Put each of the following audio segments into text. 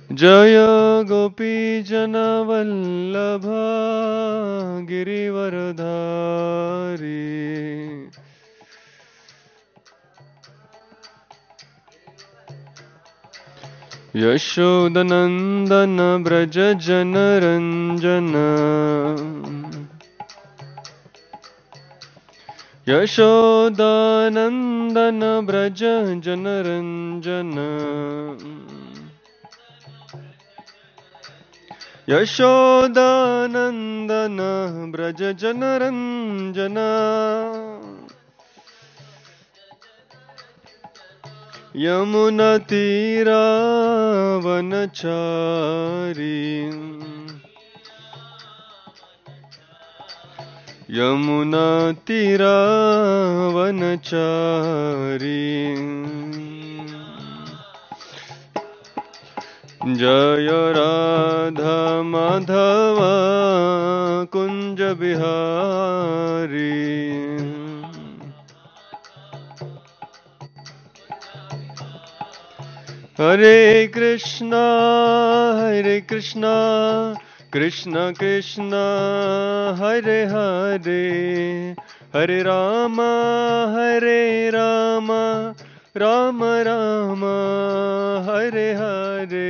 जय गोपीजनवल्लभ गिरिवरधारी यशोदनन्दन व्रज जनरञ्जन यशोदानन्दन व्रज जनरञ्जन यशोदानन्दन व्रज जनरञ्जन यमुनतीरावनचारी यमुनतीरावनचारी जय राधा माधव कुंज बिहारी हरे कृष्णा कृष्ण कृष्ण हरे हरे हरे राम राम राम हरे हरे।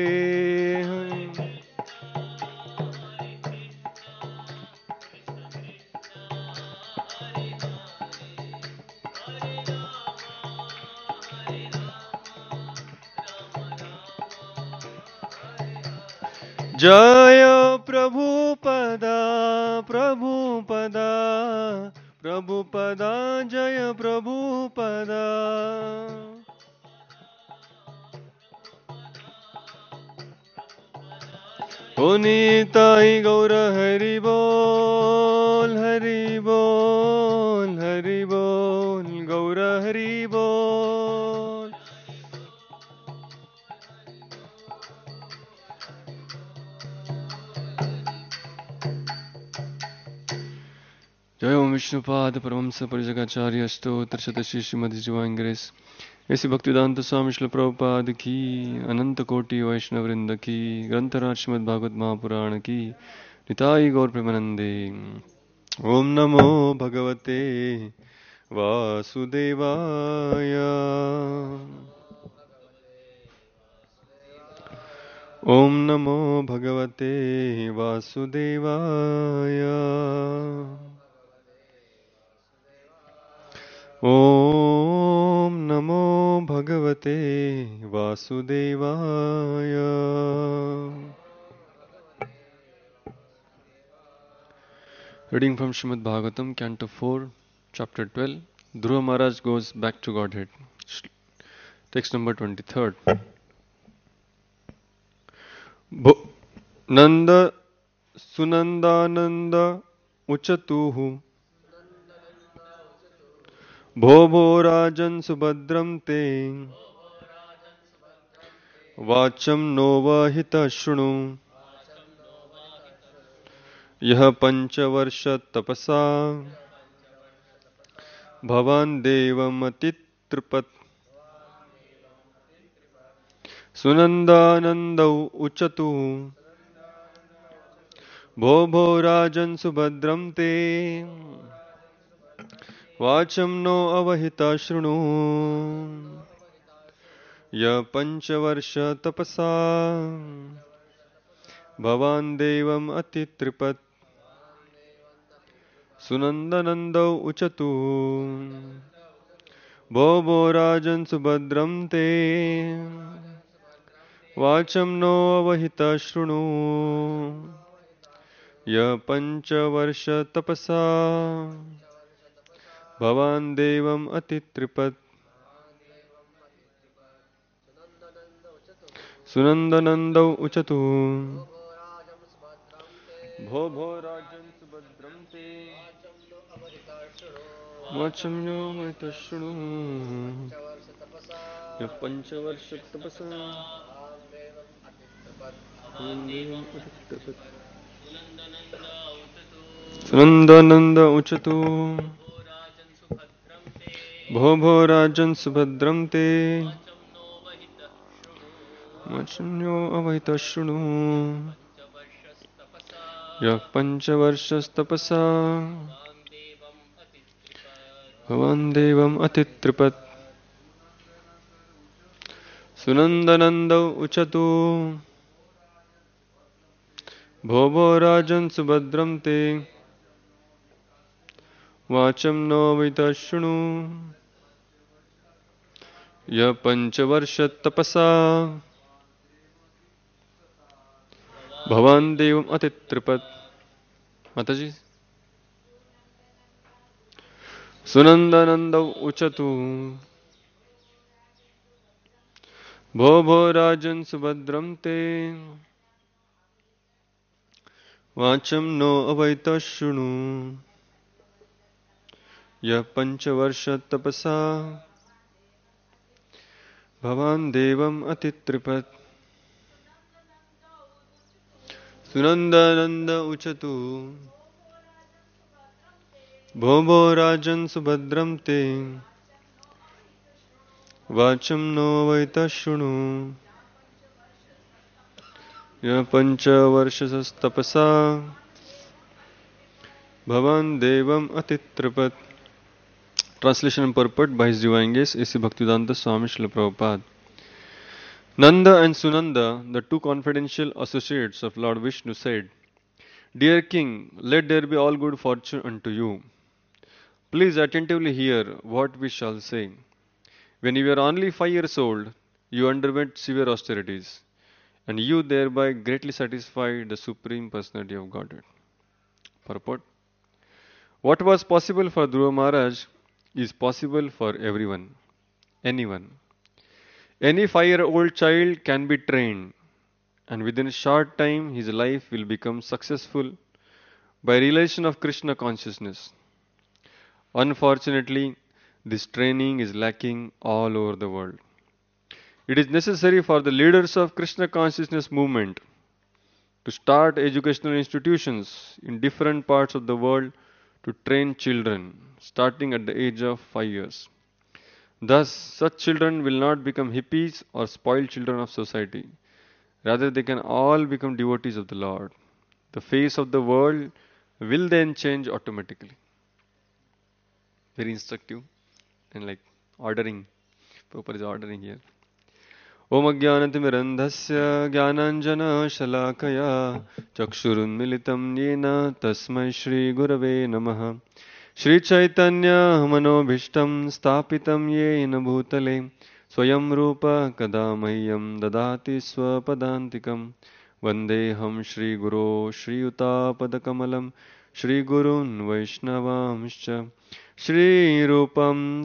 जय प्रभुपदा प्रभुपदा प्रभुपदा जय प्रभुपदा। ओ निताई गौर हरि बोल हरि बोल हरि बोल गौर हरि बोल। जय ओम विष्णुपाद परमहंस परिजगाचार्य स्तोत्र शतश्री श्रीमद् डिवाइन ग्रेस ऐसी भक्तिवेदांत स्वामी श्रील प्रभुपाद की अनंत कोटि वैष्णव वृंद की ग्रंथराज श्रीमद् भागवत महापुराण की निताई गौर प्रेमानंदे। ओम नमो भगवते वासुदेवाय ओम नमो भगवते वासुदेवाय ओम नमो भगवते वासुदेवाय। Reading from Srimad Bhagavatam, Canto 4, Chapter 12. Dhruva Maharaj goes back to Godhead. Text number 23rd. Nanda Sunandananda Uchatuhu Bho Rajan Subhadram Te Vacham Novahita Shrunu यह पंचवर्ष तपसा भवान देवमतितृपत् सुनंदानंदौ उचतु भो राजन् सुभद्रं ते वाचं नो अवहिता शृणु यह पंचवर्ष तपसा भवान देवम अतितृपत् सुनंदनंदौ उचतु भो राजन् सुभद्रं ते वाचं नो अवहिता शृणु यह पंचवर्ष तपसा भवान देवम अतितृपत् सुनंदनंदौ उचतु भो राजन् सुभद्रं ते वाचं नो अवहिता शृणु यह पंचवर्ष तपसा सुनंदानंद उचतु भो राजन् सुभद्रं ते वचन्यो अवैतः शृणु यः पञ्चवर्षस्तपसा भवान् देवम् अतितृपत् सुनन्दनन्दौ उचतु भो भो राजन् सुभद्रं ते वाचं नो वैतः शृणु यः पञ्चवर्षतपसा भवान् देवम् अतितृपत् माताजी सुनन्दनन्दौ उचतु भो भो राजन् सुभद्रं ते वाचं नो अवैतः शृणु यः पञ्चवर्षतपसा भवान् देवम् अतितृपत् सुनन्दनन्द उचतु भो भो राजन् सुभद्रं ते वाचं नो वैतः शृणु यः पञ्चवर्षतपसा भवान् देवम् अतितृपत्. Translation and purport by His Divine Grace A.C. Bhaktivedanta Swami Srila Prabhupada. Nanda and Sunanda, the two confidential associates of Lord Vishnu, said, Dear King, let there be all good fortune unto you. Please attentively hear what we shall say. When you were only 5 years old, you underwent severe austerities, and you thereby greatly satisfied the Supreme Personality of Godhead. Purport. What was possible for Dhruva Maharaj is possible for everyone, anyone. Any 5-year-old child can be trained, and within a short time his life will become successful by realization of Krishna consciousness. Unfortunately, this training is lacking all over the world. It is necessary for the leaders of Krishna consciousness movement to start educational institutions in different parts of the world to train children starting at the age of 5 years. Thus, such children will not become hippies or spoiled children of society. Rather, they can all become devotees of the Lord. The face of the world will then change automatically. Very instructive and like ordering. Prabhupada is ordering here. Om Ajnanatimirandhasya Jnananjana Shalakaya Chakshurunmilitam Yena Tasmai Shri Gurave Namaha Shri Chaitanya Manobhishtam Stapitam Yena Bhutale Swayam Rupa Kadamahyam Dadati Swapadantikam Vandeham Shri Guru Shri Utapadakamalam Shri Gurun Vaishnavamscha Shri Rupam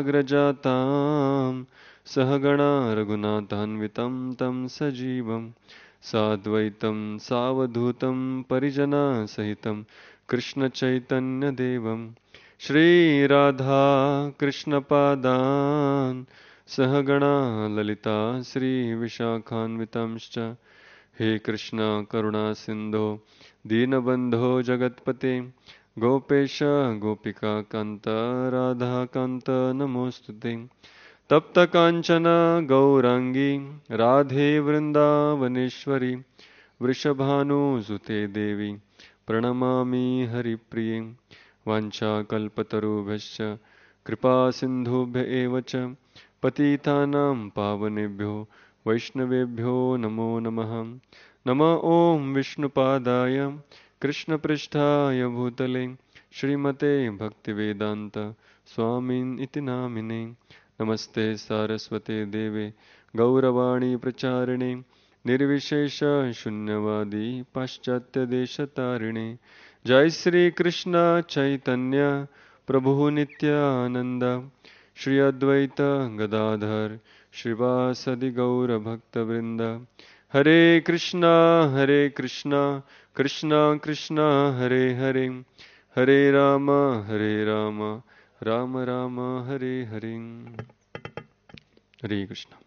Sagrajatam Sahagana Raghunathanvitam Tam Sajivam Sadvaitam Savadhutam Parijana Sahitam Krishna Chaitanya Devam Shri Radha Krishna Padan Sahagana Lalita Sri Vishakhanvitamscha He Krishna Karuna Sindho Dinabandho Jagatpate Gopesha Gopika Kanta Radha Kanta Namostute तप्त कांचन गौरांगी राधे वृंदावनेश्वरी वृषभानुसुते देवी प्रणमामि हरिप्रिये वाञ्छाकल्पतरुभ्यश्च कृपा सिन्धुभ्य एव च पतितानां पावनेभ्यो वैष्णवेभ्यो नमो नमः. नमः ओं विष्णुपादाय कृष्णपृष्ठाय भूतले श्रीमते भक्तिवेदांत स्वामिन् इति नामिने. नमस्ते सारस्वते देवे गौरवाणी प्रचारिणे निर्विशेष शून्यवादी पाश्चात्य देशतारिणे. जय श्री कृष्ण चैतन्य प्रभु नित्यानंद श्री अद्वैत गदाधर श्रीवासदि गौर भक्तवृंद. हरे Krishna Krishna Krishna Hare Hare Hare Ram Ram Ram Hare Hare. Hare Krishna.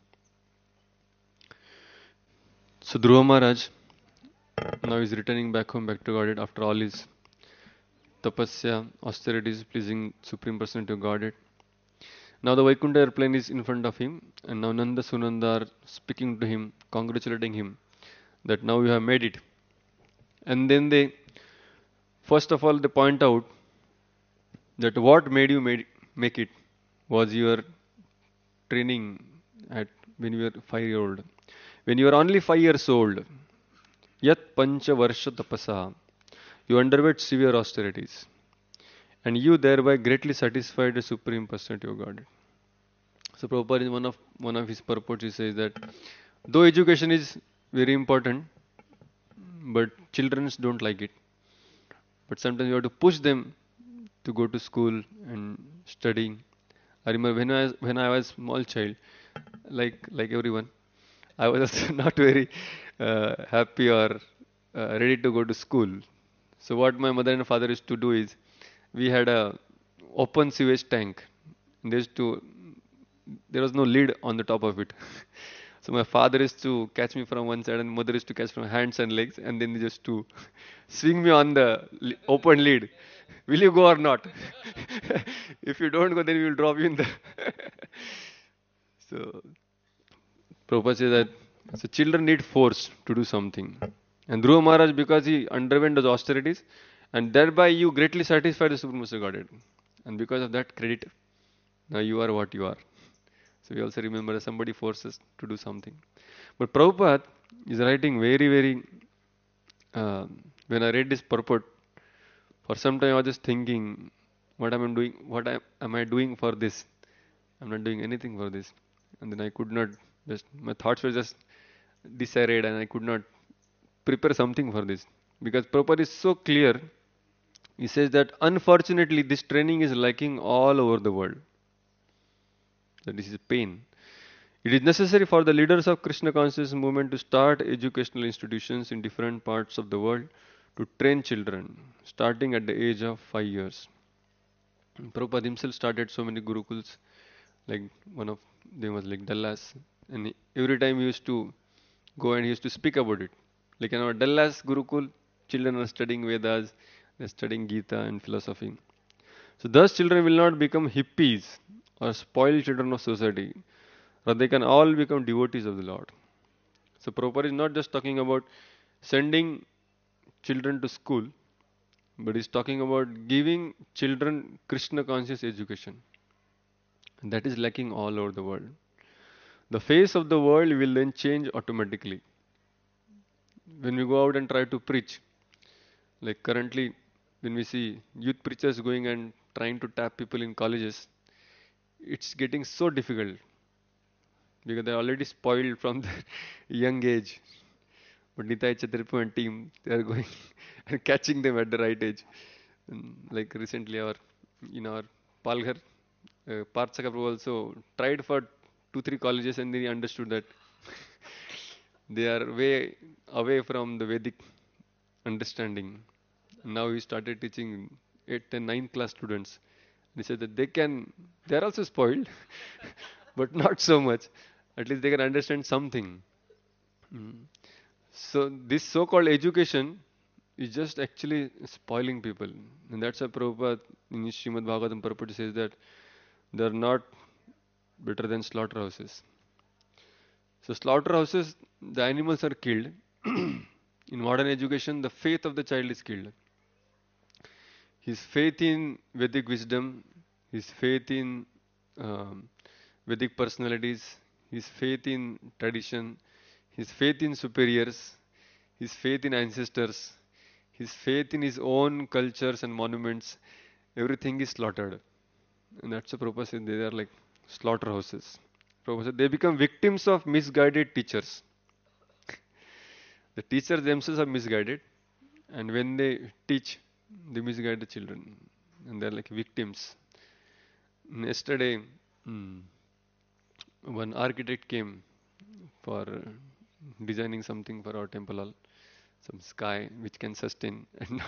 So Dhruva Maharaj now is returning back home, back to Godhead after all his tapasya, austerities, pleasing Supreme Personality of Godhead. Now the Vaikuntha airplane is in front of him, and now Nanda Sunanda are speaking to him, congratulating him that now you have made it. And then they, first of all, they point out that what made you make it was your training at when you were 5 year old. When you were only 5 years old, yat pancha varsha tapasa, you underwent severe austerities, and you thereby greatly satisfied the supreme personality of God. So Prabhupada in one of his purports he says that though education is very important, but children don't like it. But sometimes you have to push them to go to school and studying. I remember when I was small child, like everyone, I was not very happy or ready to go to school. So what my mother and father used to do is, we had a open sewage tank. They used to there was no lid on the top of it. So my father used to catch me from one side and mother used to catch from hands and legs and then they just to swing me on the open lid. Will you go or not? If you don't go, then we will drop you in the. So Prabhupada says that so children need force to do something. And Dhruva Maharaj, because he underwent those austerities, and thereby you greatly satisfied the Supreme Godhead. And because of that credit, now you are what you are. So we also remember that somebody forces to do something. But Prabhupada is writing very, very. When I read this purport, for some time I was just thinking, what am I doing? Am I doing for this? I'm not doing anything for this. And then I could not just, my thoughts were just disarrayed and I could not prepare something for this. Because Prabhupada is so clear, he says that unfortunately this training is lacking all over the world. That this is pain. It is necessary for the leaders of Krishna consciousness movement to start educational institutions in different parts of the world to train children, starting at the age of 5 years. Prabhupada himself started so many gurukuls, like one of them was like Dallas, and every time he used to go and he used to speak about it. Like in our Dallas Gurukul, children are studying Vedas, they're studying Gita and philosophy. So thus children will not become hippies or spoiled children of society, or they can all become devotees of the Lord. So Prabhupada is not just talking about sending children to school, but he's talking about giving children Krishna conscious education. And that is lacking all over the world. The face of the world will then change automatically. When we go out and try to preach, like currently, when we see youth preachers going and trying to tap people in colleges, it's getting so difficult because they're already spoiled from the young age. But Nitai Chatripu and team, they are going and catching them at the right age. And like recently, in our Palghar, Parth Sakaprabhu also tried for 2 3 colleges and then he understood that they are way away from the Vedic understanding. Now he started teaching 8th and 9th class students. And he said that they are also spoiled, but not so much. At least they can understand something. Mm. So this so-called education is just actually spoiling people. And that's why Prabhupada in his Srimad Bhagavatam purport says that they are not better than slaughterhouses. So slaughterhouses, the animals are killed. In modern education, the faith of the child is killed. His faith in Vedic wisdom, his faith in um, Vedic personalities, his faith in tradition, his faith in superiors, his faith in ancestors, his faith in his own cultures and monuments, everything is slaughtered. And that's the purpose. They are like slaughterhouses. Prabhupada said they become victims of misguided teachers. The teachers themselves are misguided, and when they teach, they misguide the children, and they're like victims. Yesterday, mm, one architect came for designing something for our temple hall, some sky which can sustain. And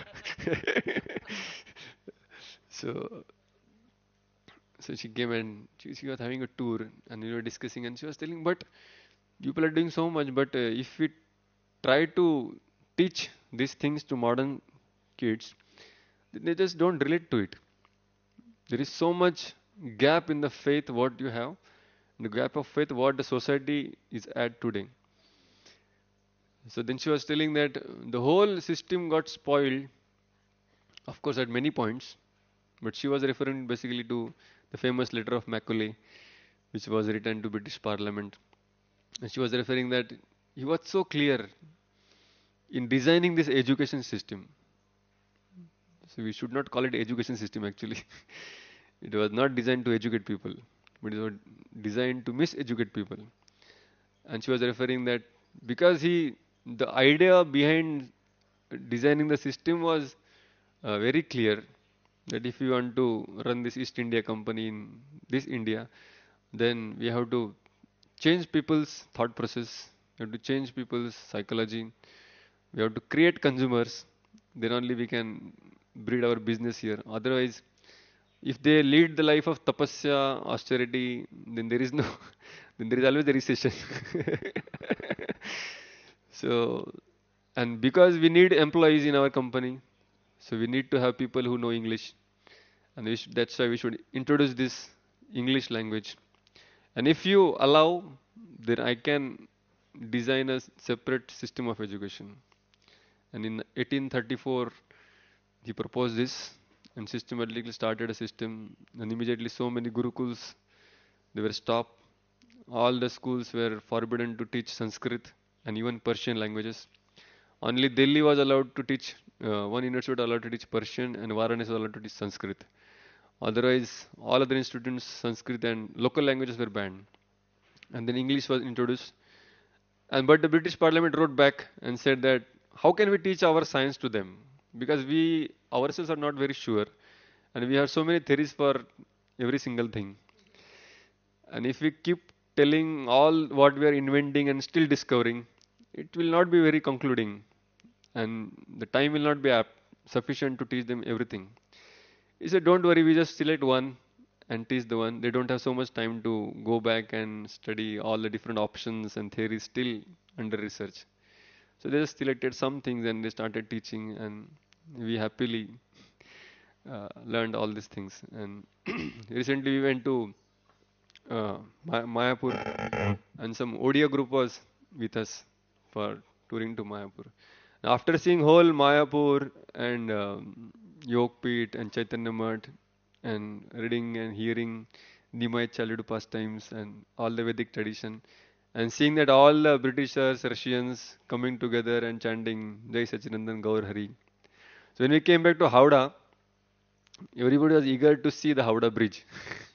so, so she came and she was having a tour, and we were discussing, and she was telling, but people are doing so much, but if we try to teach these things to modern kids, they just don't relate to it. There is so much gap in the faith what you have, the gap of faith what the society is at today. So then she was telling that the whole system got spoiled, of course, at many points, but she was referring basically to the famous letter of Macaulay, which was written to British Parliament. And she was referring that he was so clear in designing this education system. So we should not call it education system actually. It was not designed to educate people, but it was designed to miseducate people. And she was referring that because the idea behind designing the system was very clear that if you want to run this East India Company in this India, then we have to change people's thought process, we have to change people's psychology, we have to create consumers, then only we can breed our business here. Otherwise, if they lead the life of tapasya, austerity, then there is no, then there is always a recession. So, and because we need employees in our company, so we need to have people who know English, and that's why we should introduce this English language. And if you allow, then I can design a separate system of education. And in 1834, he proposed this and systematically started a system. And immediately, so many gurukuls they were stopped. All the schools were forbidden to teach Sanskrit and even Persian languages. Only Delhi was allowed to teach, one university was allowed to teach Persian, and Varanasi was allowed to teach Sanskrit. Otherwise, all other institutions, Sanskrit and local languages were banned. And then English was introduced. And but the British Parliament wrote back and said that how can we teach our science to them? Because we ourselves are not very sure, and we have so many theories for every single thing. And if we keep telling all what we are inventing and still discovering, it will not be very concluding, and the time will not be sufficient to teach them everything. He said, "Don't worry, we just select one and teach the one." They don't have so much time to go back and study all the different options and theories still under research. So they just selected some things and they started teaching, and we happily learned all these things. And recently we went to Mayapur, and some Odia group was with us for touring to Mayapur. After seeing whole Mayapur and Yogpit and Chaitanya Math and reading and hearing Nimai childhood pastimes and all the Vedic tradition, and seeing that all the Britishers, Russians coming together and chanting Jai Sachinandan Gaur Hari. So when we came back to Howrah, everybody was eager to see the Howrah Bridge.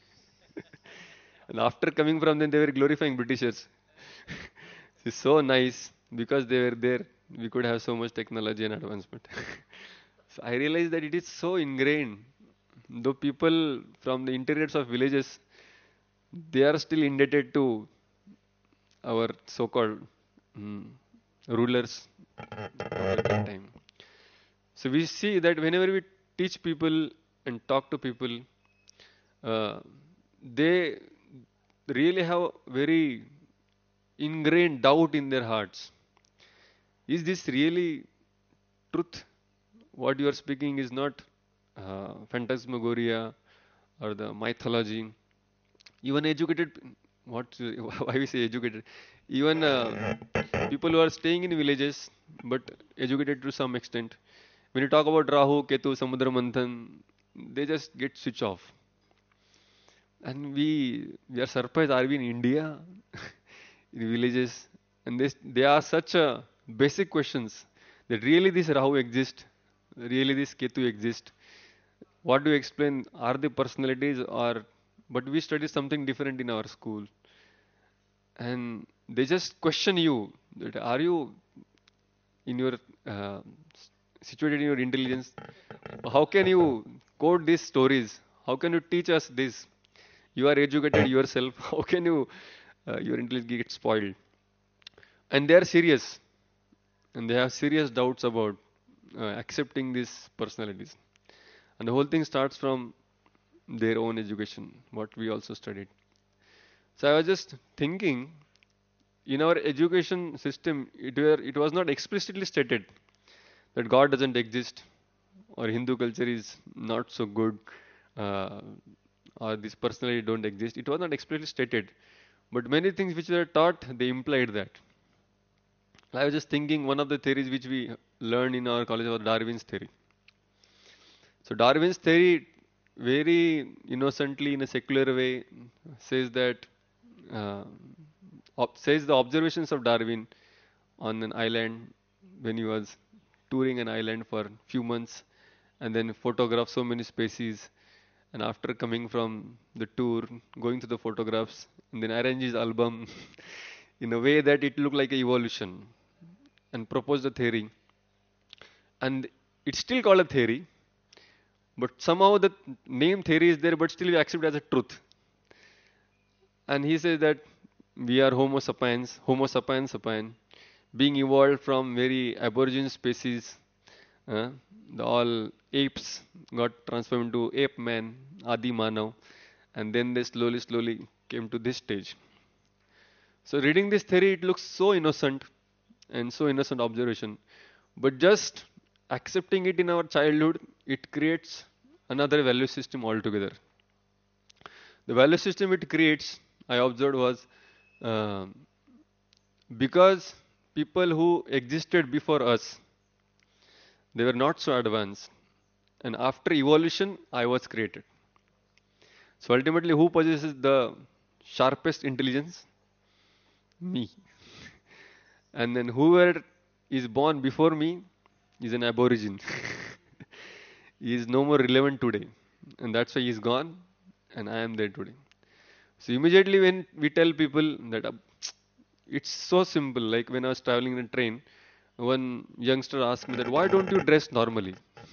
And after coming from them, they were glorifying Britishers. It's so nice because they were there. We could have so much technology and advancement. So I realized that it is so ingrained. Though people from the interiors of villages, they are still indebted to our so-called mm, rulers at that time. So we see that whenever we teach people and talk to people, uh, they really have very ingrained doubt in their hearts. Is this really truth? What you are speaking is not phantasmagoria or the mythology. Even educated, what why we say educated? Even people who are staying in villages but educated to some extent. When you talk about Rahu, Ketu, Samudra Manthan, they just get switch off. And we are surprised. Are we in India, in villages? And they are such basic questions that really this Rahu exists, really this Ketu exist. What do you explain? Are they personalities or? But we study something different in our school, and they just question you that are you in your situated in your intelligence? How can you quote these stories? How can you teach us this? You are educated yourself. How can you your intelligence get spoiled? And they are serious, and they have serious doubts about accepting these personalities. And the whole thing starts from their own education, what we also studied. So I was just thinking, in our education system, it was not explicitly stated that God doesn't exist or Hindu culture is not so good, uh, or this personality don't exist. It was not explicitly stated, but many things which were taught, they implied that. I was just thinking one of the theories which we learned in our college was Darwin's theory. So Darwin's theory, very innocently in a secular way, says that uh, says the observations of Darwin on an island when he was touring an island for few months, and then photographed so many species, and after coming from the tour, going to the photographs, and then arrange his album in a way that it looked like a evolution, and proposed a theory, and it's still called a theory, but somehow the name theory is there, but still we accept it as a truth. And he says that we are Homo sapiens sapien, being evolved from very aborigine species. uh, the all apes got transformed into ape man, Adi Manav, and then they slowly came to this stage. So reading this theory, it looks so innocent and so innocent observation, but just accepting it in our childhood, it creates another value system altogether. The value system it creates, I observed, was um because people who existed before us, they were not so advanced, and after evolution, I was created. So ultimately, who possesses the sharpest intelligence? Me. And then whoever is born before me is an aborigine. He is no more relevant today, and that's why he is gone, and I am there today. So immediately when we tell people that it's so simple, like when I was traveling in a train, one youngster asked me that why don't you dress normally?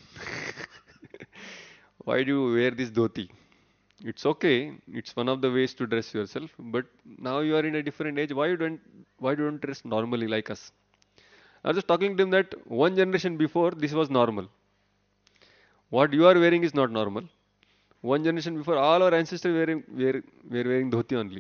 Why do you wear this dhoti? It's okay. It's one of the ways to dress yourself. But now you are in a different age. Why don't dress normally like us? I was just talking to him that one generation before this was normal. What you are wearing is not normal. One generation before, all our ancestors were wearing dhoti only.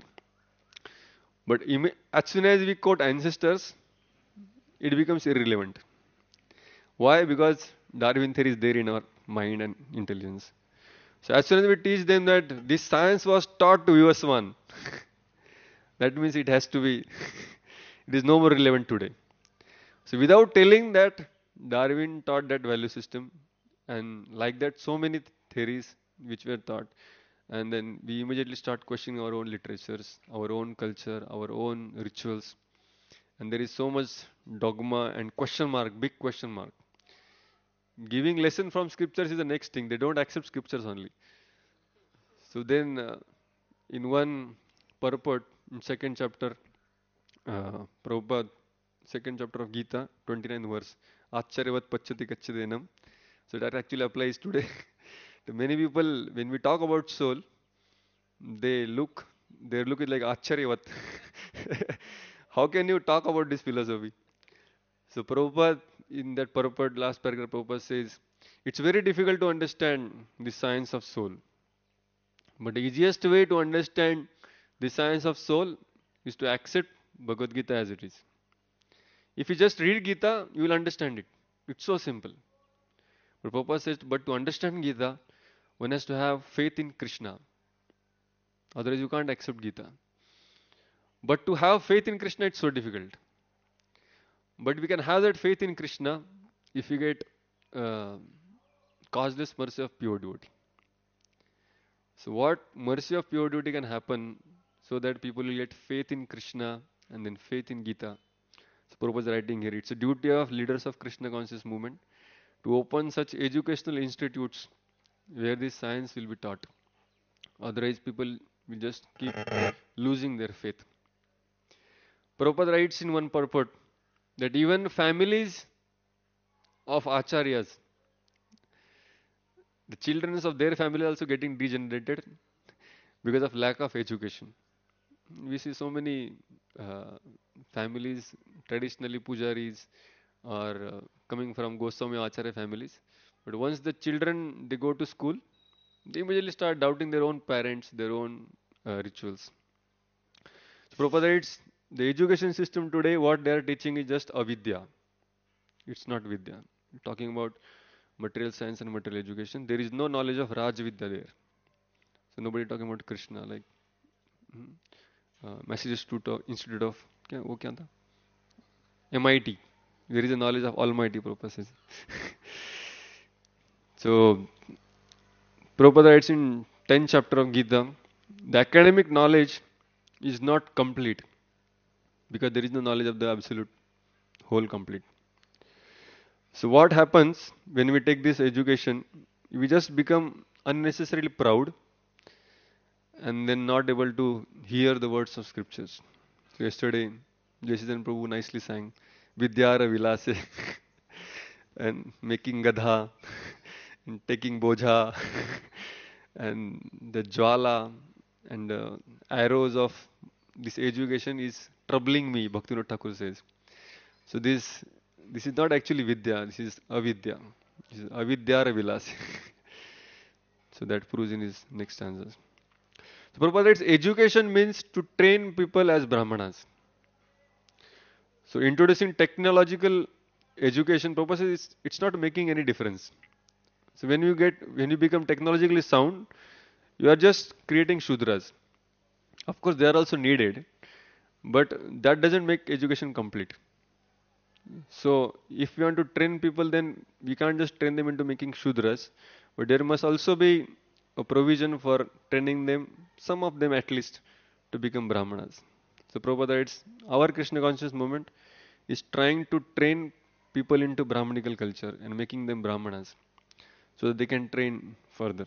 But as soon as we quote ancestors, it becomes irrelevant. Why? Because Darwin theory is there in our mind and intelligence. So as soon as we teach them that this science was taught to us one, that means it has to be, it is no more relevant today. So without telling that, Darwin taught that value system, and like that, so many theories which were taught, and then we immediately start questioning our own literatures, our own culture, our own rituals, and there is so much dogma and question mark, big question mark. Giving lesson from scriptures is the next thing. They don't accept scriptures only. So then, in one purport, in second chapter, Prabhupada, second chapter of Gita, 29th verse, Acharyavat Pachyati Kachadenam. So that actually applies today. To many people, when we talk about soul, they look, their look is like Acharyavat. How can you talk about this philosophy? So Prabhupada, in that purport, last paragraph, Prabhupada says, it's very difficult to understand the science of soul. But the easiest way to understand the science of soul is to accept Bhagavad Gita as it is. If you just read Gita, you will understand it. It's so simple. But Prabhupada says, but to understand Gita, one has to have faith in Krishna. Otherwise, you can't accept Gita. But to have faith in Krishna, it's so difficult. But we can have that faith in Krishna if we get uh, causeless mercy of pure devotee. So, what mercy of pure devotee can happen so that people will get faith in Krishna and then faith in Gita? So, Prabhupada is writing here, it's a duty of leaders of Krishna conscious movement to open such educational institutes where this science will be taught. Otherwise, people will just keep losing their faith. Prabhupada writes in one purport that even families of acharyas, the children of their family are also getting degenerated because of lack of education. We see so many uh, families, traditionally pujaris, or coming from Goswami Acharya families. But once the children they go to school, they immediately start doubting their own parents, their own rituals. So Prabhupada writes, the education system today, what they are teaching is just avidya. It's not vidya. Talking about material science and material education, there is no knowledge of Raj Vidya there. So nobody talking about Krishna. Like Massachusetts Institute of वो क्या था? MIT. There is a knowledge of Almighty purposes. So Prabhupada writes in 10th chapter of Gita, the academic knowledge is not complete because there is no knowledge of the absolute whole complete. So what happens when we take this education? We just become unnecessarily proud and then not able to hear the words of scriptures. So yesterday, Jesidan Prabhu nicely sang Vidyara Vilase and making Gadha and taking Boja and the Jwala and arrows of this education is troubling me, Bhaktivinoda Thakur says. So this is not actually Vidya, this is Avidya. This is Avidyara Vilase. So that proves in his next stanzas. So Prabhupada writes, education means to train people as Brahmanas. So introducing technological education purposes, it's not making any difference. So when you become technologically sound, you are just creating Shudras. Of course, they are also needed, but that doesn't make education complete. So if we want to train people, then we can't just train them into making Shudras, but there must also be a provision for training them, some of them at least, to become Brahmanas. So Prabhupada writes, our Krishna conscious movement is trying to train people into Brahmanical culture and making them Brahmanas so that they can train further.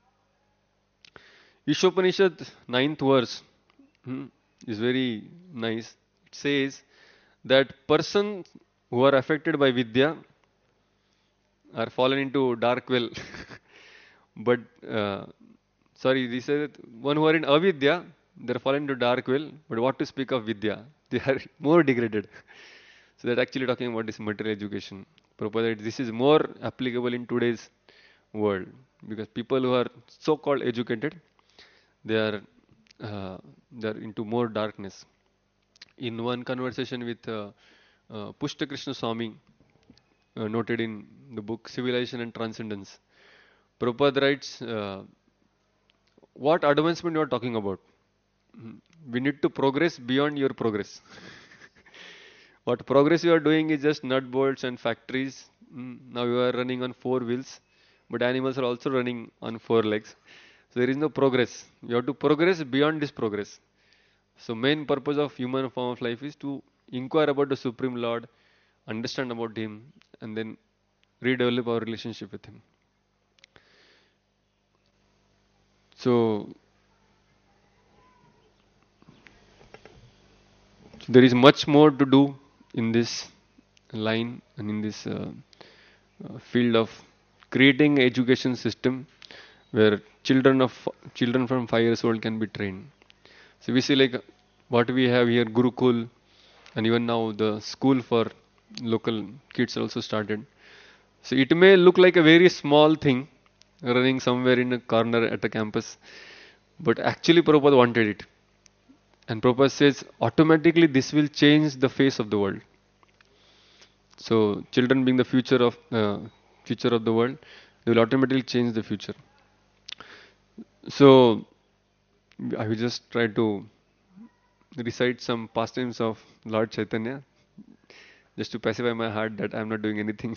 Ishopanishad, ninth verse, hmm, is very nice. It says that persons who are affected by Vidya are fallen into dark well. But, sorry, they say that one who are in Avidya, they are fallen into dark well. But what to speak of Vidya? They are more degraded. So they're actually talking about this material education. Prabhupada, this is more applicable in today's world because people who are so-called educated, they are they are into more darkness. In one conversation with Pushta Krishna Swami, noted in the book Civilization and Transcendence, Prabhupada writes, what advancement you are talking about? We need to progress beyond your progress. What progress you are doing is just nut bolts and factories. Now you are running on four wheels, but animals are also running on four legs. So there is no progress. You have to progress beyond this progress. So main purpose of human form of life is to inquire about the Supreme Lord, understand about Him, and then redevelop our relationship with Him. So, there is much more to do in this line and in this field of creating education system where children from 5 years old can be trained. So we see like what we have here, Gurukul, and even now the school for local kids also started. So it may look like a very small thing running somewhere in a corner at a campus, but actually Prabhupada wanted it. And Prabhupada says automatically this will change the face of the world. So children being the future of the world, they will automatically change the future. So I will just try to recite some pastimes of Lord Chaitanya just to pacify my heart that I am not doing anything.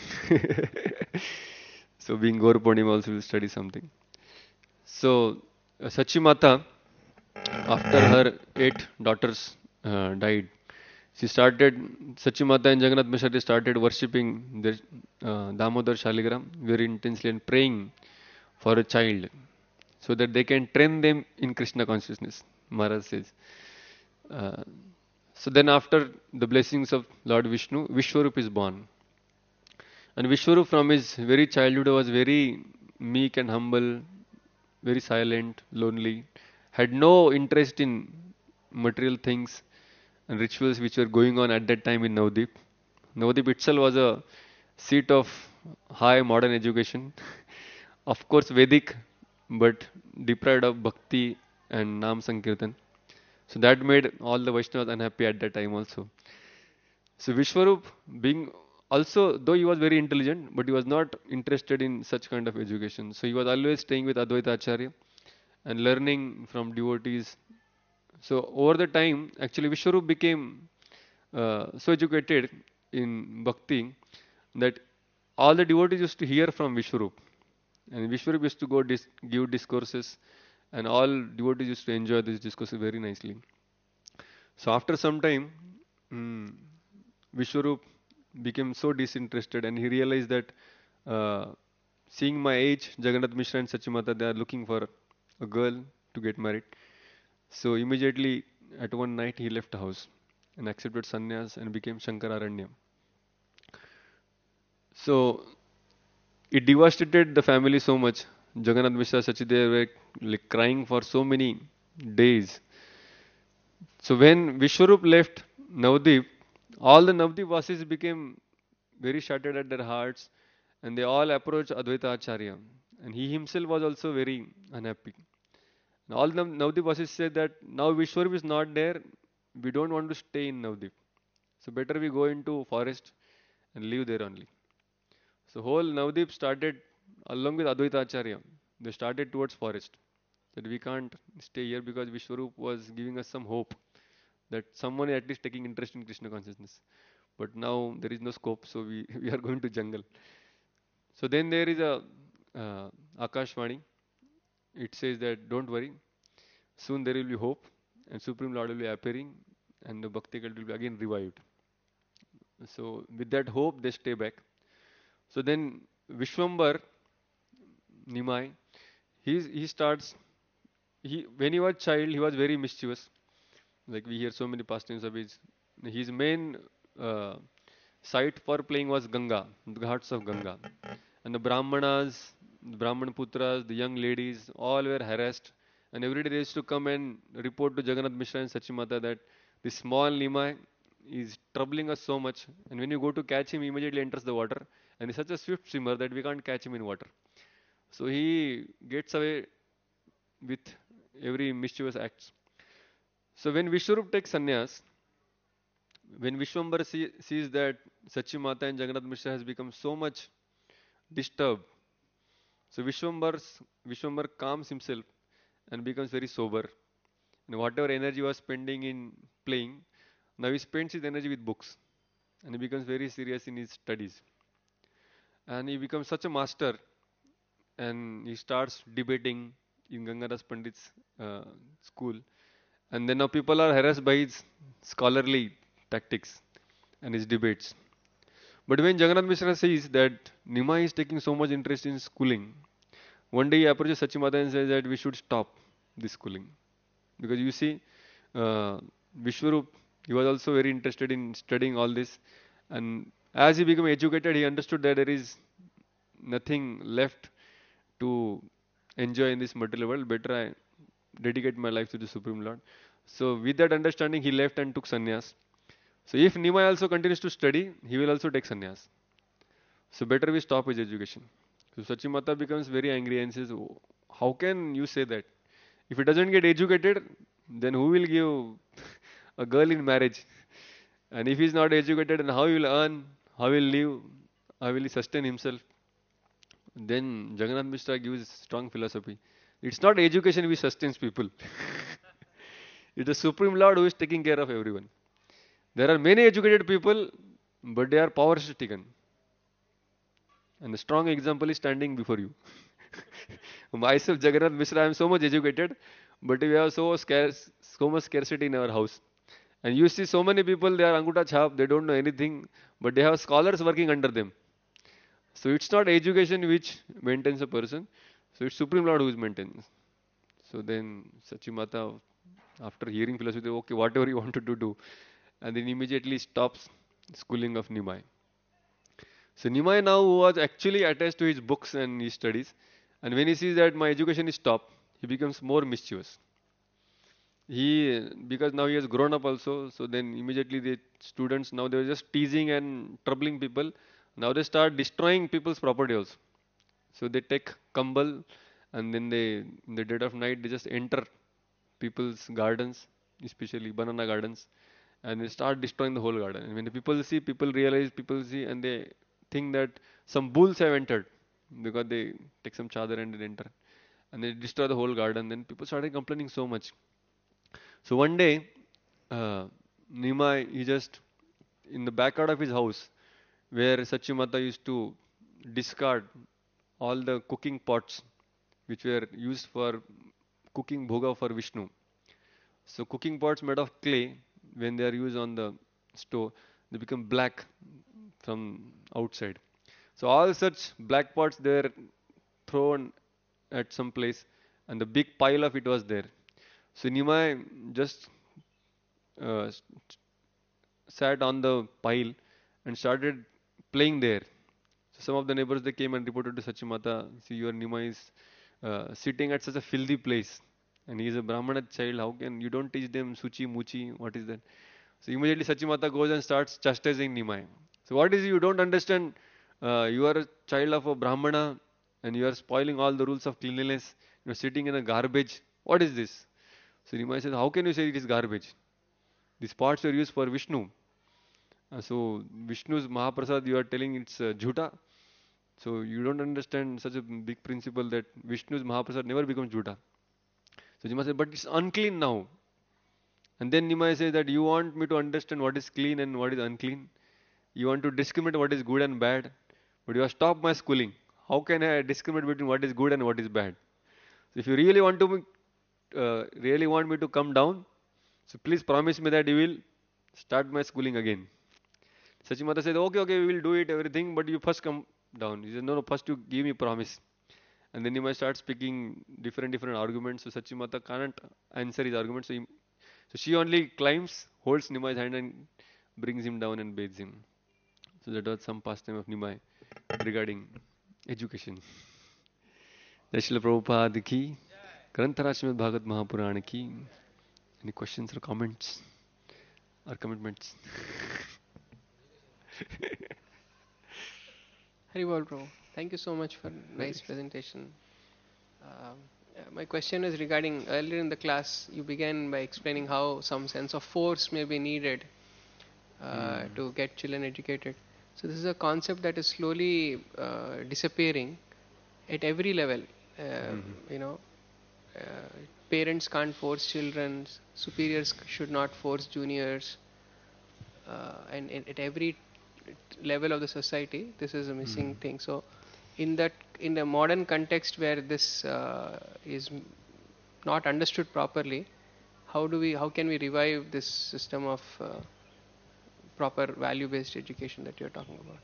So being Gaur Purnima also will study something. So Sachimata, after her 8 daughters died, she started, Sachimata and Jagannath Mishra started worshipping their Damodar Shaligram very intensely and praying for a child so that they can train them in Krishna consciousness, Maharaj says. Uh, so then after the blessings of Lord Vishnu, Vishwarup is born. And Vishwarup from his very childhood was very meek and humble, very silent, lonely, had no interest in material things and rituals which were going on at that time in Navadip. Navadip itself was a seat of high modern education, of course Vedic, but deprived of bhakti and Nam Sankirtan. So that made all the Vaishnavas unhappy at that time also. So Vishwarup being also, though he was very intelligent, but he was not interested in such kind of education. So he was always staying with Advaita Acharya and learning from devotees. So over the time, actually Vishwarup became so educated in bhakti that all the devotees used to hear from Vishwarup, and Vishwarup used to go give discourses, and all devotees used to enjoy this discourses very nicely. So after some time, mm, Vishwarup became so disinterested, and he realized that uh, seeing my age, Jagannath Mishra and Sachimata, they are looking for a girl to get married. So immediately at one night he left the house and accepted sannyas and became Shankararanya. So it devastated the family so much. Jagannath Mishra, Sachidev were like crying for so many days. So when Vishwarup left Navdeep, all the Navdeep Vasis became very shattered at their hearts, and they all approached Advaita Acharya. And he himself was also very unhappy. And all the Navdeep Vasis said that now Vishwarup is not there, we don't want to stay in Navdeep. So better we go into forest and live there only. So whole Navdeep started along with Advaita Acharya. They started towards forest. That we can't stay here because Vishwarup was giving us some hope that someone is at least taking interest in Krishna consciousness. But now there is no scope, so we, we are going to jungle. So then there is a Akashvani. It says that don't worry, soon there will be hope, and Supreme Lord will be appearing, and the Bhakti cult will be again revived. So with that hope, they stay back. So then Vishwambar Nimai, he starts. He when he was child, he was very mischievous. Like we hear so many pastimes of his main uh, site for playing was Ganga, the ghats of Ganga. And the Brahmanas, the Brahman Putras, the young ladies, all were harassed. And every day they used to come and report to Jagannath Mishra and Sachimata that this small Nimai is troubling us so much. And when you go to catch him, he immediately enters the water. And he's such a swift swimmer that we can't catch him in water. So he gets away with every mischievous acts. So when Vishwarup takes sannyas, when Vishwambar sees that Sachimata and Jagannath Mishra has become so much disturbed, so Vishwambar calms himself and becomes very sober. And whatever energy he was spending in playing, now he spends his energy with books, and he becomes very serious in his studies. And he becomes such a master, and he starts debating in Gangadas Pandit's school. And then now people are harassed by his scholarly tactics and his debates. But when Jagannath Mishra says that Nimai is taking so much interest in schooling, one day he approaches Sachimata and says that we should stop this schooling. Because you see, uh, Vishwarup, he was also very interested in studying all this. And as he became educated, he understood that there is nothing left to enjoy in this material world. Better I dedicate my life to the Supreme Lord. So with that understanding, he left and took sannyas. So if Nimai also continues to study, he will also take sannyas. So better we stop his education. So Sachimata becomes very angry and says, "Oh, how can you say that? If he doesn't get educated, then who will give a girl in marriage? And if he's not educated, then how he will earn, how will live, how will he sustain himself?" Then Jagannath Mishra gives strong philosophy. It's not education which sustains people. It's the Supreme Lord who is taking care of everyone. There are many educated people, but they are power stricken. And the strong example is standing before you. Myself, Jagannath Mishra, I am so much educated, but we have so much scarcity in our house. And you see so many people, they are Anguta Chhap, they don't know anything, but they have scholars working under them. So it's not education which maintains a person, so it's Supreme Lord who is maintaining. So then Sachimata, after hearing philosophy, okay, whatever you wanted to do, and then immediately stops schooling of Nimai. So Nimai now was actually attached to his books and his studies, and when he sees that my education is stopped, he becomes more mischievous. Because now he has grown up also, so then immediately the students now they were just teasing and troubling people. Now they start destroying people's property also. So they take Kambal and then they, in the dead of night, they just enter people's gardens, especially banana gardens, and they start destroying the whole garden. And when the people see, people realize, people see, and they think that some bulls have entered because they take some chadar and they enter. and they destroy the whole garden. Then people started complaining so much. So one day, Nimai, he just in the backyard of his house, where Sachimata used to discard all the cooking pots which were used for cooking bhoga for Vishnu. So cooking pots made of clay, when they are used on the stove, they become black from outside. So all such black pots they were thrown at some place, and the big pile of it was there. So Nimai just uh, sat on the pile and started playing there. So some of the neighbors they came and reported to Sachimata, see your Nima is sitting at such a filthy place, and he is a Brahmana child. How can you don't teach them Suchi Muchi? What is that? So immediately Sachimata goes and starts chastising Nimai. So what is you don't understand? You are a child of a Brahmana and you are spoiling all the rules of cleanliness. You are sitting in a garbage. What is this? So Nimai says, how can you say it is garbage? These pots are used for Vishnu. So Vishnu's Mahaprasad, you are telling it's jhuta. So you don't understand such a big principle that Vishnu's Mahaprasad never becomes jhuta. So Nima said, but it's unclean now. And then Nimai says that you want me to understand what is clean and what is unclean. You want to discriminate what is good and bad, but you have stopped my schooling. How can I discriminate between what is good and what is bad? So if you really want to, really want me to come down, so please promise me that you will start my schooling again. Sachimata said, okay, okay, we will do it, everything, but you first come down. He said, no, no, first you give me promise. And then he might start speaking different arguments. So Sachimata can't answer his arguments. So she only climbs, holds Nimai's hand and brings him down and bathes him. So that was some pastime of Nimai regarding education. Jai Srila Prabhupada ki, Granthara Srimad Bhagavad Mahapurana ki. Any questions or comments or commitments? Haribol Prabhu, thank you so much for nice presentation. My question is regarding earlier in the class, you began by explaining how some sense of force may be needed to get children educated. So this is a concept that is slowly disappearing at every level. You know, uh, parents can't force children, superiors should not force juniors, and at every level of the society, this is a missing thing. So, in the modern context where this is not understood properly, how can we revive this system of proper value-based education that you're talking about?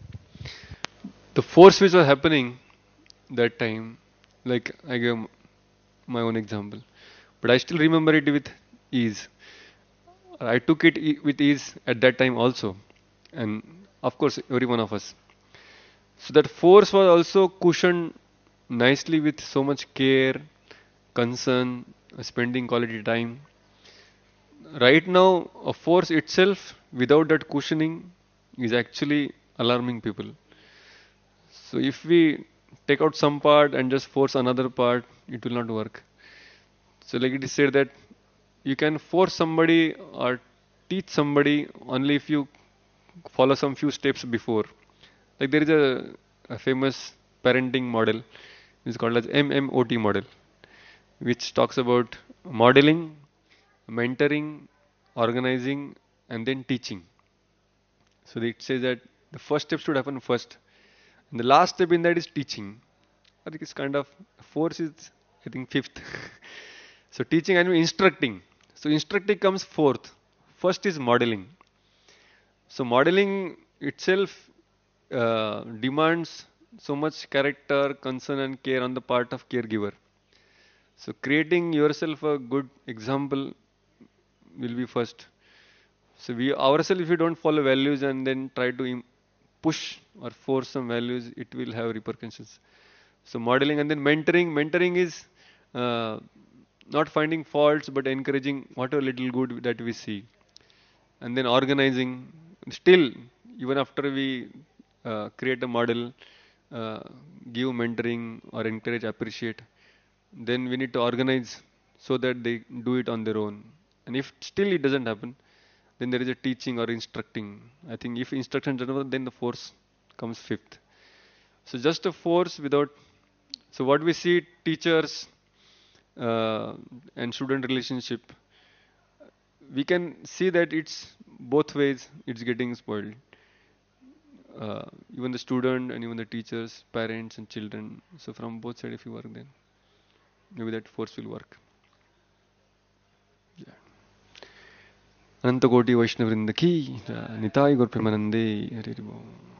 The force which was happening that time, like I gave my own example, but I still remember it with ease. I took it with ease at that time also, and of course, every one of us. So that force was also cushioned nicely with so much care, concern, spending quality time. Right now, a force itself without that cushioning is actually alarming people. So if we take out some part and just force another part, it will not work. So like it is said that you can force somebody or teach somebody only if you follow some few steps before. Like there is a famous parenting model, it's called as MMOT model, which talks about modeling, mentoring, organizing, and then teaching. So it says that the first step should happen first, and the last step in that is teaching. I think it's kind of force is I think fifth. So teaching and instructing. So instructing comes fourth. First is modeling. So modeling itself demands so much character, concern, and care on the part of caregiver. So creating yourself a good example will be first. So we ourselves, if we don't follow values and then try to push or force some values, it will have repercussions. So modeling and then mentoring. Mentoring is uh, not finding faults but encouraging whatever little good that we see. And then organizing. Still, even after we create a model, uh, give mentoring or encourage, appreciate, then we need to organize so that they do it on their own. And if still it doesn't happen, then there is a teaching or instructing. I think if instruction doesn't work, then the force comes fifth. So just a force without So what we see, teachers and student relationship, we can see that it's both ways, it's getting spoiled. Even the student and even the teachers, parents and children. So from both sides, if you work, then maybe that force will work. Yeah. अनंत कोटि वैष्णव वृंद की, निताई गुर प्रेमानंदे, हरि हरि बोल.